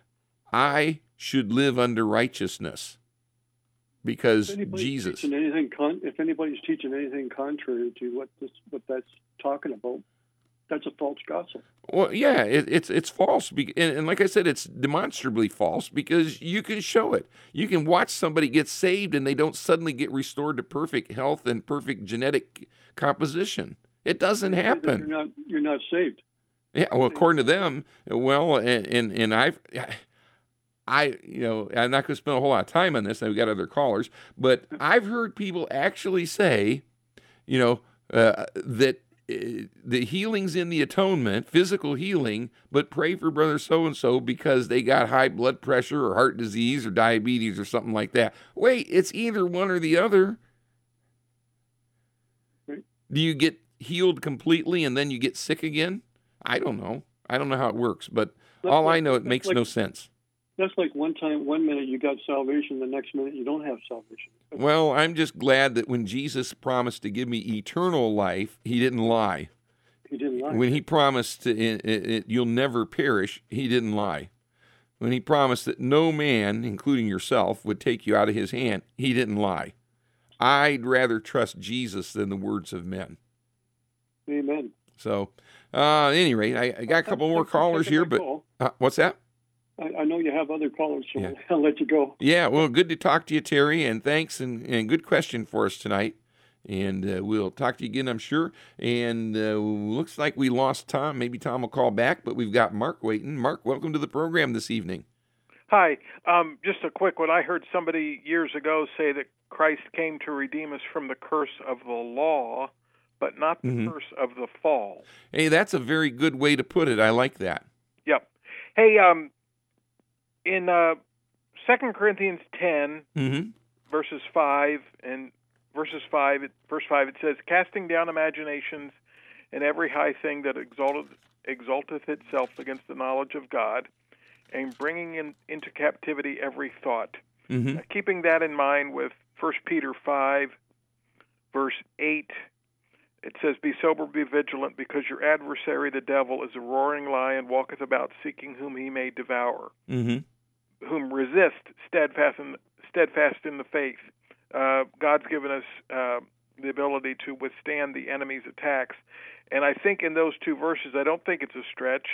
I should live under righteousness because Jesus. If anybody's teaching anything contrary to what that's talking about, that's a false gospel. Well, yeah, it's false. And like I said, it's demonstrably false because you can show it. You can watch somebody get saved and they don't suddenly get restored to perfect health and perfect genetic composition. It doesn't happen. You're not saved. Yeah, well, according to them, well, and I'm not going to spend a whole lot of time on this. We've got other callers, but I've heard people actually say, that the healing's in the atonement, physical healing, but pray for brother so-and-so because they got high blood pressure or heart disease or diabetes or something like that. Wait, it's either one or the other. Right. Do you get healed completely and then you get sick again? I don't know. I don't know how it works, but all I know, it makes no sense. That's like one minute you got salvation, the next minute you don't have salvation. Well, I'm just glad that when Jesus promised to give me eternal life, he didn't lie. He didn't lie. When he promised you'll never perish, he didn't lie. When he promised that no man, including yourself, would take you out of his hand, he didn't lie. I'd rather trust Jesus than the words of men. Amen. So, at any rate, I got a couple more callers here, but what's that? I know you have other callers, so Yeah. I'll let you go. Yeah, well, good to talk to you, Terry, and thanks, and good question for us tonight. And we'll talk to you again, I'm sure. And looks like we lost Tom. Maybe Tom will call back, but we've got Mark waiting. Mark, welcome to the program this evening. Hi. Just a quick one. I heard somebody years ago say that Christ came to redeem us from the curse of the law, but not the curse of the fall. Hey, that's a very good way to put it. I like that. Yep. Hey, in 2 Corinthians 10, verses 5, verse 5, it says, "Casting down imaginations and every high thing that exalteth itself against the knowledge of God, and bringing into captivity every thought." Keeping that in mind with 1 Peter 5, verse 8, it says, "Be sober, be vigilant, because your adversary, the devil, is a roaring lion, walketh about seeking whom he may devour. Whom resist, steadfast in the faith." God's given us the ability to withstand the enemy's attacks. And I think in those two verses, I don't think it's a stretch,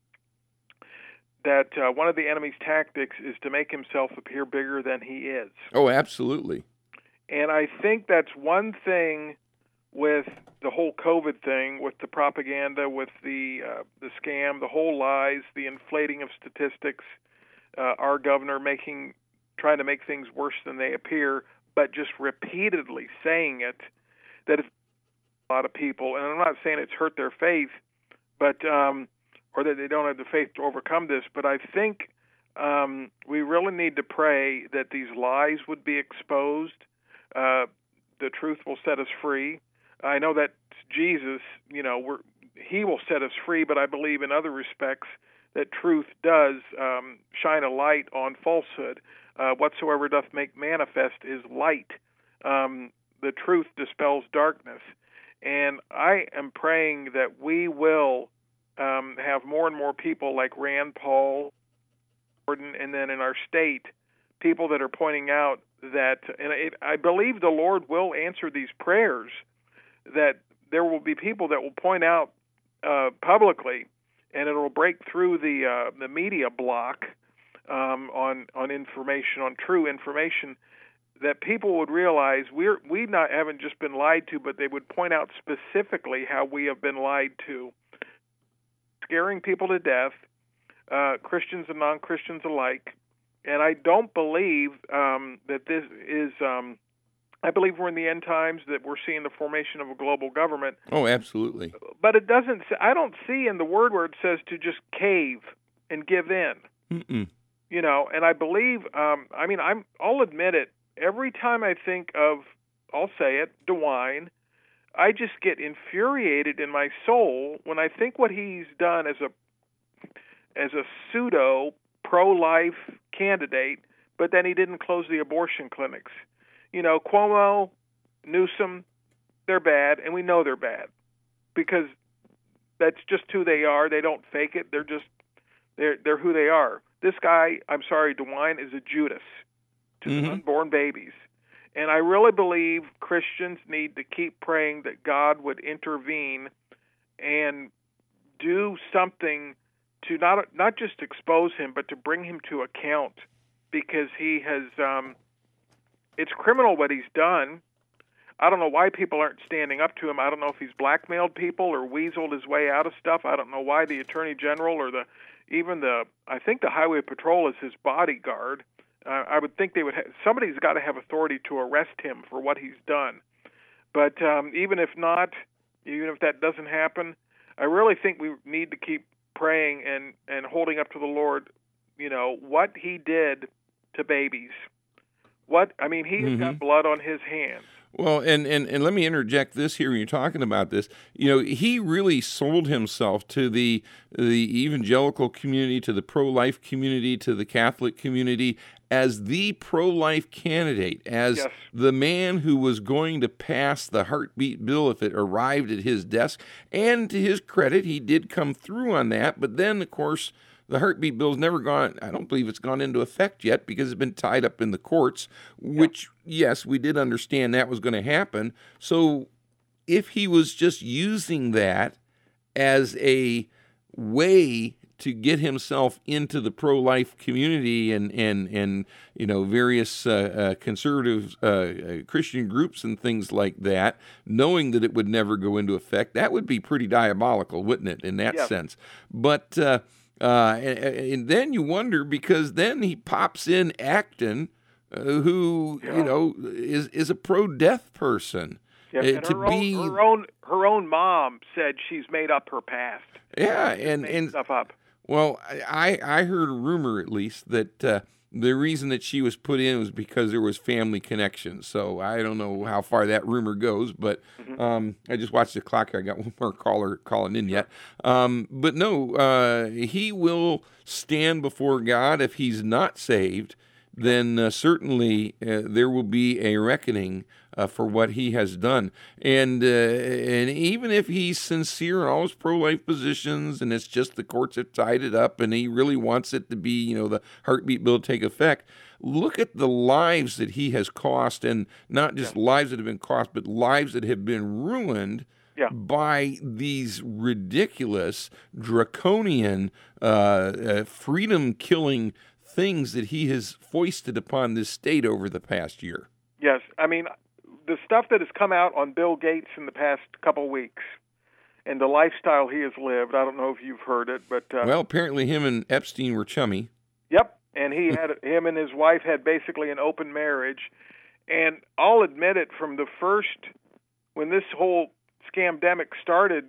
that one of the enemy's tactics is to make himself appear bigger than he is. Oh, absolutely. And I think that's one thing with the whole COVID thing, with the propaganda, with the scam, the whole lies, the inflating of statistics, our governor trying to make things worse than they appear, but just repeatedly saying it, that it's a lot of people, and I'm not saying it's hurt their faith, but or that they don't have the faith to overcome this, but I think we really need to pray that these lies would be exposed. The truth will set us free. I know that Jesus, he will set us free, but I believe in other respects that truth does shine a light on falsehood. Whatsoever doth make manifest is light. The truth dispels darkness. And I am praying that we will have more and more people like Rand Paul, Gordon, and then in our state, people that are pointing out that, and I believe the Lord will answer these prayers, that there will be people that will point out publicly, and it will break through the media block on information, on true information, that people would realize we haven't just been lied to, but they would point out specifically how we have been lied to, scaring people to death, Christians and non-Christians alike. And I don't believe that this is. I believe we're in the end times, that we're seeing the formation of a global government. Oh, absolutely. But it doesn't. I don't see in the Word where it says to just cave and give in. And I believe. I'll admit it. Every time I think of, I'll say it, DeWine, I just get infuriated in my soul when I think what he's done as a pseudo pro-life candidate, but then he didn't close the abortion clinics. Cuomo, Newsom, they're bad, and we know they're bad because that's just who they are. They don't fake it. They're who they are. This guy, I'm sorry, DeWine, is a Judas to the unborn babies. And I really believe Christians need to keep praying that God would intervene and do something to not just expose him, but to bring him to account, because he has it's criminal what he's done. I don't know why people aren't standing up to him. I don't know if he's blackmailed people or weaseled his way out of stuff. I don't know why the Attorney General or I think the Highway Patrol is his bodyguard. I would think they would somebody's got to have authority to arrest him for what he's done. But even if that doesn't happen, I really think we need to keep praying and holding up to the Lord, what he did to babies. He's got blood on his hands. Well, and let me interject this here when you're talking about this. He really sold himself to the evangelical community, to the pro-life community, to the Catholic community as the pro-life candidate, as the man who was going to pass the heartbeat bill if it arrived at his desk. And to his credit, he did come through on that. But then, of course, the heartbeat bill's never gone, I don't believe it's gone into effect yet because it's been tied up in the courts, which, yes, we did understand that was going to happen. So if he was just using that as a way to get himself into the pro-life community and various conservative Christian groups and things like that, knowing that it would never go into effect, that would be pretty diabolical, wouldn't it, in that sense? But and then you wonder, because then he pops in Acton, who is a pro-death person. Yeah, and her own mom said she's made up her past. Yeah, and stuff up. Well, I heard a rumor, at least, that the reason that she was put in was because there was family connections. So I don't know how far that rumor goes, but I just watched the clock here. I got one more caller calling in yet. But no, he will stand before God. If he's not saved, then certainly there will be a reckoning for what he has done. And even if he's sincere in all his pro-life positions and it's just the courts have tied it up and he really wants it to be, the heartbeat bill to take effect, look at the lives that he has cost, and not just lives that have been cost, but lives that have been ruined by these ridiculous, draconian, freedom-killing things that he has foisted upon this state over the past year. Yes, I mean, the stuff that has come out on Bill Gates in the past couple weeks and the lifestyle he has lived, I don't know if you've heard it, but... well, apparently him and Epstein were chummy. Yep, and him and his wife had basically an open marriage, and I'll admit it, from the first, when this whole scamdemic started,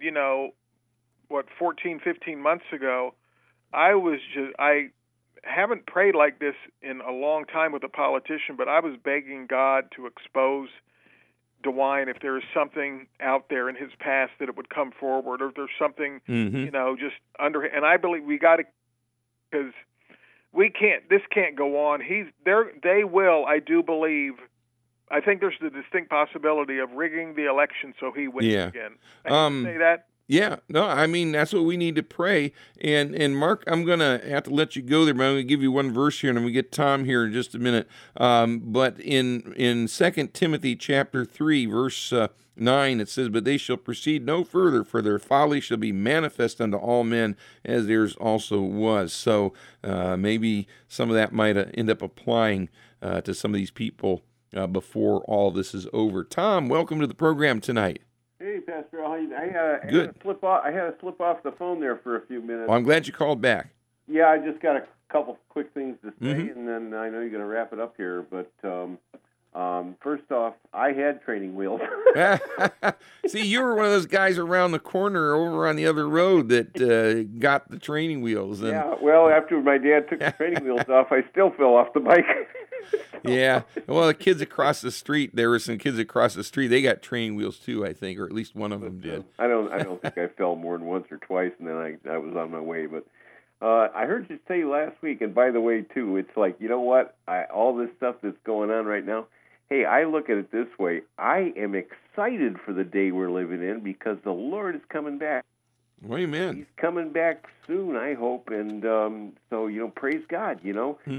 14, 15 months ago, I haven't prayed like this in a long time with a politician, but I was begging God to expose DeWine if there is something out there in his past that it would come forward, or if there's something, just under. And I believe we got to, because this can't go on. They will, I do believe. I think there's the distinct possibility of rigging the election so he wins again. I say that. Yeah, no, I mean, that's what we need to pray. And Mark, I'm going to have to let you go there, but I'm going to give you one verse here, and I'm going to get Tom here in just a minute. But in 2 Timothy chapter 3, verse 9, it says, "But they shall proceed no further, for their folly shall be manifest unto all men, as theirs also was." So maybe some of that might end up applying to some of these people before all this is over. Tom, welcome to the program tonight. Hey, Pastor Al, I had to slip off the phone there for a few minutes. Well, I'm glad you called back. Yeah, I just got a couple quick things to say, and then I know you're going to wrap it up here. But first off, I had training wheels. See, you were one of those guys around the corner over on the other road that got the training wheels. And... Yeah, well, after my dad took the training wheels off, I still fell off the bike. Yeah. Well, the kids across the street, there were some kids across the street, they got training wheels too, I think, or at least one of them did. I don't think I fell more than once or twice, and then I was on my way. But I heard you say last week, and by the way, too, it's like, you know what? All this stuff that's going on right now, hey, I look at it this way. I am excited for the day we're living in because the Lord is coming back. Amen. He's coming back soon, I hope, and so, praise God, we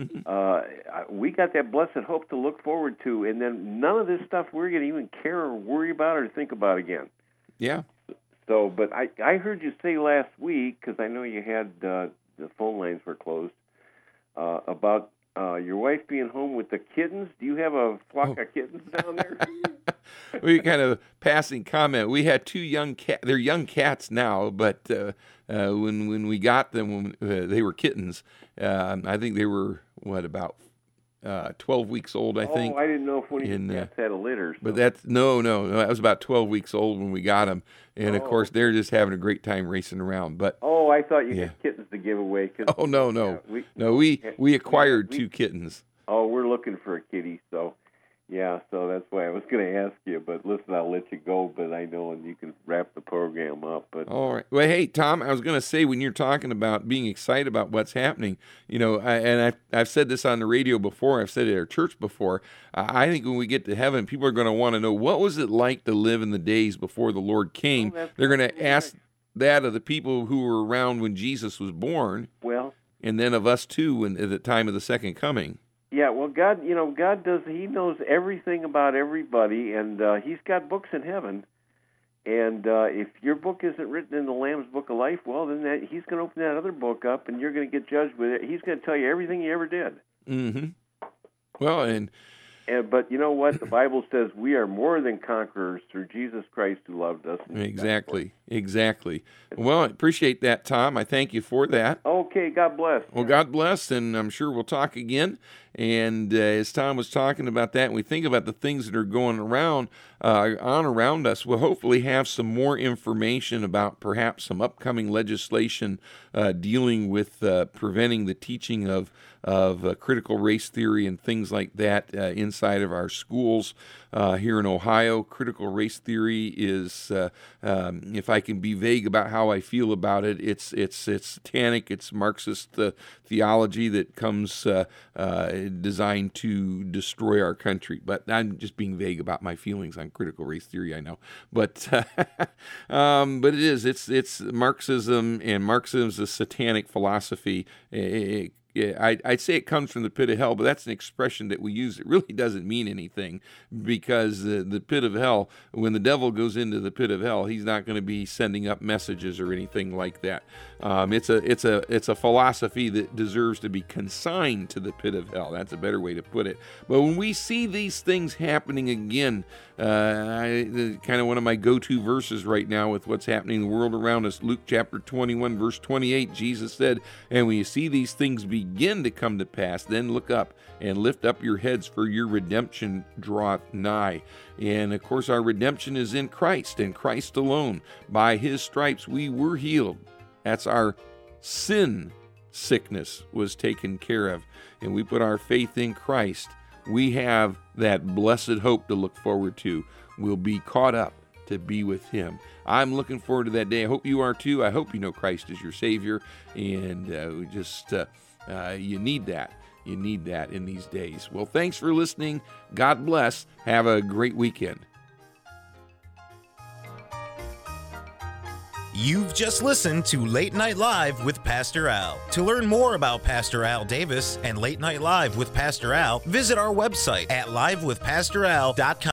got that blessed hope to look forward to, and then none of this stuff we're going to even care or worry about or think about again. Yeah. So, but I heard you say last week, because I know you had the phone lines were closed, about your wife being home with the kittens. Do you have a flock of kittens down there? We kind of passing comment. We had two young cats. They're young cats now, but when we got them, they were kittens. I think they were about 12 weeks old. I think. Oh, I didn't know if one of your cats had a litter. So. But that's no. That was about 12 weeks old when we got them, and of course they're just having a great time racing around. But I thought you had kittens to give away. Oh no. We acquired two kittens. Oh, we're looking for a kitty. So, Yeah, so that's why I was going to ask you. But listen, I'll let you go, but I know and you can wrap the program up. But all right. Well, hey, Tom, I was going to say, when you're talking about being excited about what's happening, I've said this on the radio before, I've said it at our church before, I think when we get to heaven, people are going to want to know, what was it like to live in the days before the Lord came? They're going to ask that of the people who were around when Jesus was born. Well, and then of us too, at the time of the second coming. Yeah, well, God does. He knows everything about everybody, and He's got books in heaven. And if your book isn't written in the Lamb's Book of Life, well, then He's going to open that other book up, and you're going to get judged with it. He's going to tell you everything you ever did. Mm-hmm. Well, but you know what? The Bible says we are more than conquerors through Jesus Christ who loved us. Exactly. Well, I appreciate that, Tom. I thank you for that. Okay, God bless. Well, God bless, and I'm sure we'll talk again. And as Tom was talking about that, and we think about the things that are going around us, we'll hopefully have some more information about perhaps some upcoming legislation dealing with preventing the teaching of critical race theory and things like that inside of our schools here in Ohio. Critical race theory is, if I can be vague about how I feel about it, it's satanic, it's Marxist theology that comes designed to destroy our country. But I'm just being vague about my feelings on critical race theory, I know. But but it's Marxism, and Marxism is a satanic philosophy. I'd say it comes from the pit of hell, but that's an expression that we use. It really doesn't mean anything, because the pit of hell, when the devil goes into the pit of hell, he's not going to be sending up messages or anything like that. It's a philosophy that deserves to be consigned to the pit of hell. That's a better way to put it. But when we see these things happening again, kind of one of my go-to verses right now with what's happening in the world around us, Luke chapter 21, verse 28, Jesus said, "And when you see these things begin to come to pass, then look up and lift up your heads, for your redemption draweth nigh." And of course, our redemption is in Christ and Christ alone. By His stripes we were healed. That's our sin sickness was taken care of. And we put our faith in Christ. We have that blessed hope to look forward to. We'll be caught up to be with Him. I'm looking forward to that day. I hope you are too. I hope you know Christ as your Savior, and you need that. You need that in these days. Well, thanks for listening. God bless. Have a great weekend. You've just listened to Late Night Live with Pastor Al. To learn more about Pastor Al Davis and Late Night Live with Pastor Al, visit our website at livewithpastoral.com.